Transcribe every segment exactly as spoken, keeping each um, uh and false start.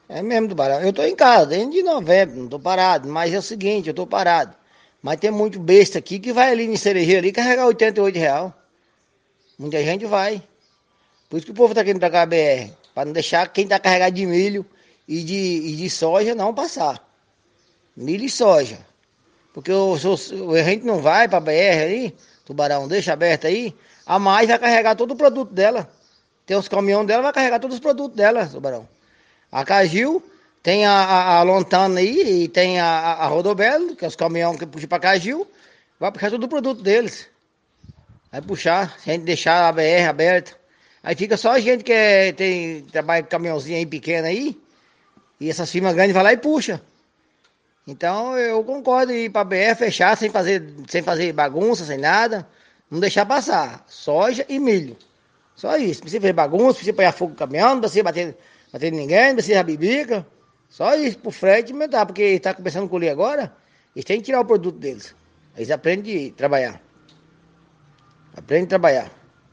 É mesmo, Tubarão. Eu tô em casa, desde de novembro, não tô parado. Mas é o seguinte, eu tô parado. Mas tem muito besta aqui que vai ali em Cerejeira ali carregar oitenta e oito real. Muita gente vai. Por isso que o povo tá querendo tacar a B R. Pra não deixar quem tá carregado de milho e de, e de soja não passar. Milho e soja. Porque o, o- a gente não vai pra B R ali, Tubarão, deixa aberto aí. A mais vai carregar todo o produto dela. Tem os caminhões dela, vai carregar todos os produtos dela, Tubarão. A Cagil tem a, a, a Lontana aí e tem a, a, a Rodobelo, que é os caminhões que puxam pra Cagil. Vai puxar todo o produto deles. Vai puxar, se a gente deixar a B R aberta. Aí fica só a gente que é, tem, trabalha com caminhãozinho aí pequeno aí. E essas firmas grandes vai lá e puxa. Então eu concordo em ir pra B R fechar sem fazer, sem fazer bagunça, sem nada. Não deixar passar. Soja e milho. Só isso. Não precisa fazer bagunça, não precisa apanhar fogo no caminhão, não precisa bater, bater em ninguém, não precisa bibica. Só isso pro frete aumentar, porque está começando a colher agora, eles têm que tirar o produto deles. Eles aprendem a trabalhar. Aprendem a trabalhar.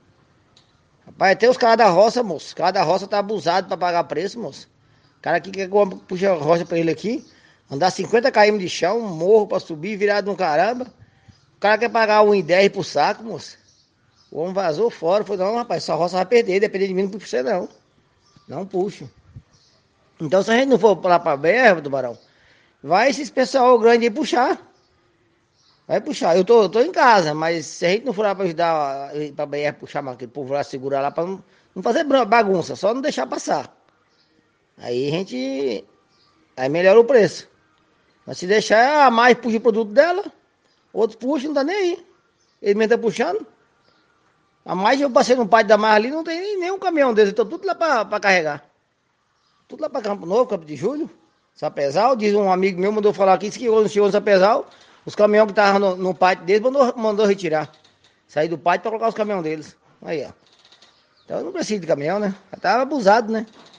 Rapaz, até os caras da roça, moço. Os caras da roça tá abusado pra pagar preço, moço. O cara aqui que puxa a roça pra ele aqui, andar cinquenta quilômetros de chão, morro pra subir, virado um caramba. O cara quer pagar um e dez por saco, moço. O homem vazou fora, falou, não, rapaz, sua roça vai perder, depender de mim, não puxa você não. Não puxo. Então, se a gente não for lá pra B R, Tubarão, vai esses pessoal grande aí puxar. Vai puxar. Eu tô, eu tô em casa, mas se a gente não for lá pra ajudar pra B R puxar, aquele povo lá, segurar lá, pra não, não fazer bagunça, só não deixar passar. Aí a gente. Aí melhora o preço. Mas se deixar, a mais puxa o produto dela, outro puxa, não tá nem aí. Ele mesmo tá puxando. A mais eu passei no pátio da mais ali, não tem nem, nem um caminhão deles, então tudo lá pra, pra carregar. Tudo lá pra Campo Novo, Campo de Julho. Sapezal, diz um amigo meu, mandou falar aqui, disse que quando chegou no Sapezal, os caminhões que estavam no, no pátio deles mandou, mandou retirar. Sair do pátio pra colocar os caminhões deles. Aí, ó. Então eu não preciso de caminhão, né? Já tava abusado, né?